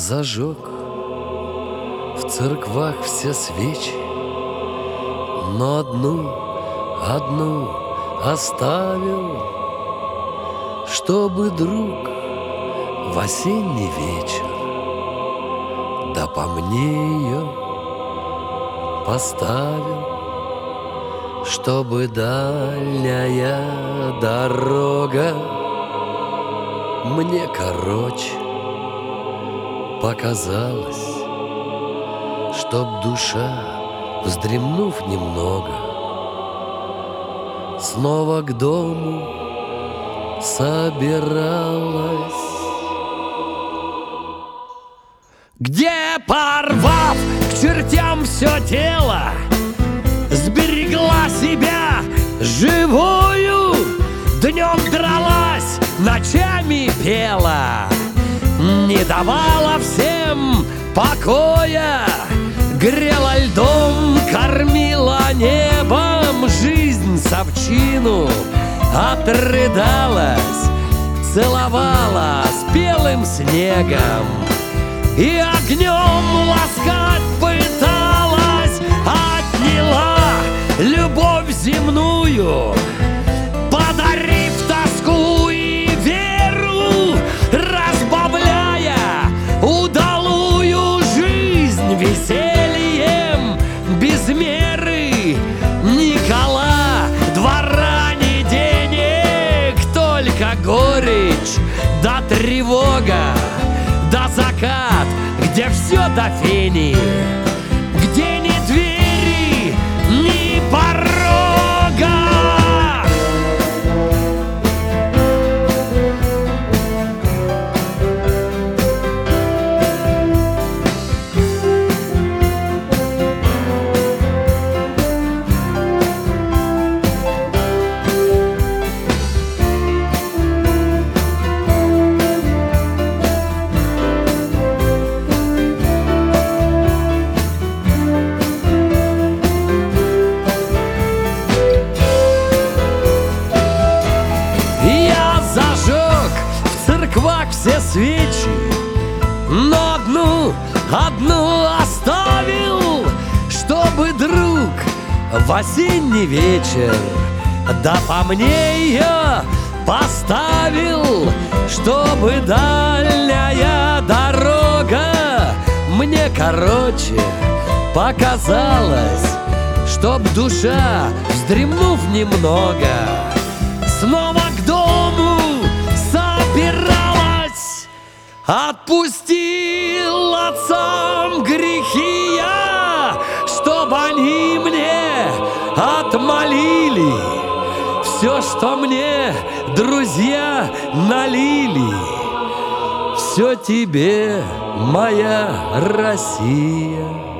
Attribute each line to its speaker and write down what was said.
Speaker 1: зажег в церквах все свечи, но одну оставил, чтобы друг в осенний вечер да по мне ее поставил, чтобы дальняя дорога мне короче показалась, чтоб душа, вздремнув немного, снова к дому собиралась. Где, порвав к чертям все тело, сберегла себя живую, днем дралась, ночами пела, не давала всем покоя, грела льдом, кормила небом, жизнь совчину отрыдалась, целовала с белым снегом и огнем ласкать пыталась, отняла любовь земную, подарив тоску и веру, разбавляя удалую жизнь весельем без меры. Никола, двора, ни денег, только горечь да тревога, да закат, где все до фени, где ни двери, ни порога. Все свечи, но одну оставил, чтобы друг в осенний вечер да по мне ее поставил, чтобы дальняя дорога мне короче показалась, чтоб душа, вздремнув немного, снова к дому собиралась. Отпустил отцам грехи я, чтоб они мне отмолили все, что мне друзья налили. Все тебе, моя Россия.